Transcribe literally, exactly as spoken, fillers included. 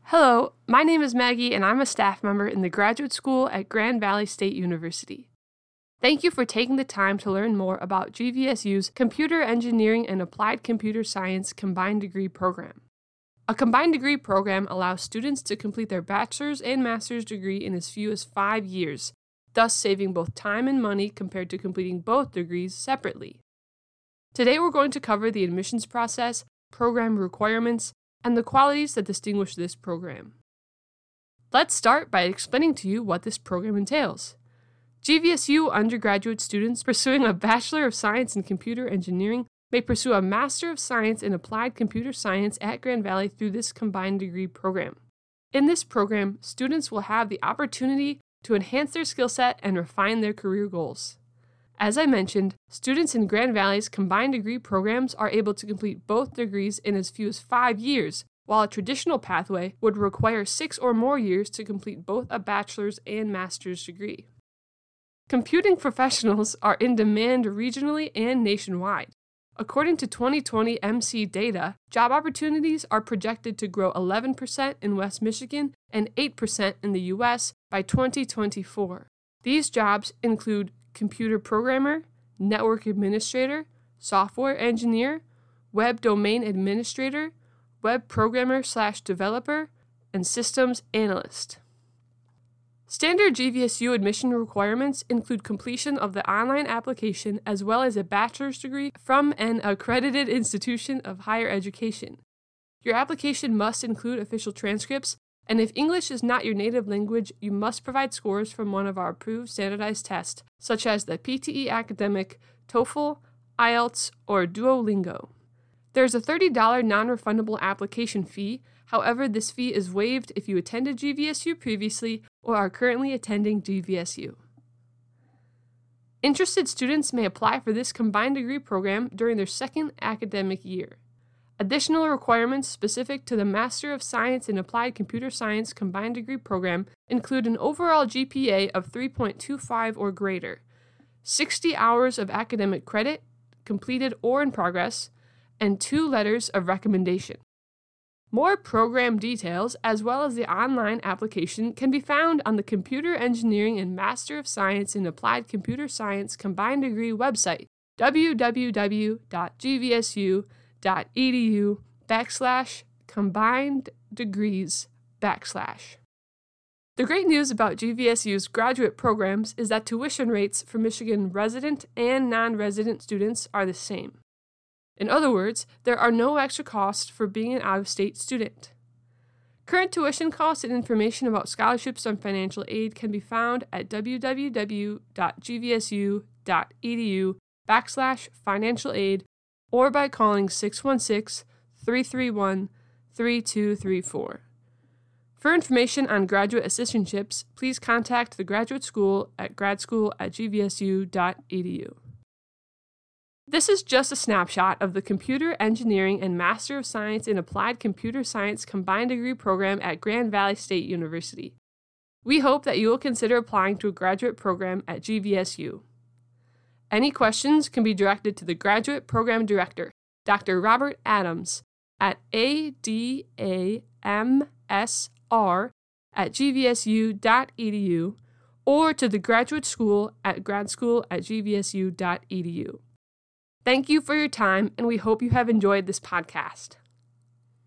Hello, my name is Maggie and I'm a staff member in the graduate school at Grand Valley State University. Thank you for taking the time to learn more about G V S U's Computer Engineering and Applied Computer Science Combined Degree Program. A combined degree program allows students to complete their bachelor's and master's degree in as few as five years, thus saving both time and money compared to completing both degrees separately. Today we're going to cover the admissions process, program requirements, and the qualities that distinguish this program. Let's start by explaining to you what this program entails. G V S U undergraduate students pursuing a Bachelor of Science in Computer Engineering may pursue a Master of Science in Applied Computer Science at Grand Valley through this combined degree program. In this program, students will have the opportunity to enhance their skill set and refine their career goals. As I mentioned, students in Grand Valley's combined degree programs are able to complete both degrees in as few as five years, while a traditional pathway would require six or more years to complete both a bachelor's and master's degree. Computing professionals are in demand regionally and nationwide. According to twenty twenty M C data, job opportunities are projected to grow eleven percent in West Michigan and eight percent in the U S by twenty twenty-four. These jobs include computer programmer, network administrator, software engineer, web domain administrator, web programmer slash developer, and systems analyst. Standard G V S U admission requirements include completion of the online application as well as a bachelor's degree from an accredited institution of higher education. Your application must include official transcripts, and if English is not your native language, you must provide scores from one of our approved standardized tests, such as the P T E Academic, TOEFL, I E L T S, or Duolingo. There is a thirty dollars non-refundable application fee. However, this fee is waived if you attended G V S U previously or are currently attending G V S U. Interested students may apply for this combined degree program during their second academic year. Additional requirements specific to the Master of Science in Applied Computer Science combined degree program include an overall G P A of three point two five or greater, sixty hours of academic credit, completed or in progress, and two letters of recommendation. More program details, as well as the online application, can be found on the Computer Engineering and Master of Science in Applied Computer Science Combined Degree website, www.gvsu.edu backslash combined degrees backslash. The great news about G V S U's graduate programs is that tuition rates for Michigan resident and non-resident students are the same. In other words, there are no extra costs for being an out-of-state student. Current tuition costs and information about scholarships and financial aid can be found at www.gvsu.edu backslash financial aid or by calling six one six, three three one, three two three four. For information on graduate assistantships, please contact the graduate school at gradschool at gvsu.edu. This is just a snapshot of the Computer Engineering and Master of Science in Applied Computer Science combined degree program at Grand Valley State University. We hope that you will consider applying to a graduate program at G V S U. Any questions can be directed to the Graduate Program Director, Doctor Robert Adams, at adamsr at gvsu.edu or to the Graduate School at gradschool at gvsu.edu. Thank you for your time, and we hope you have enjoyed this podcast.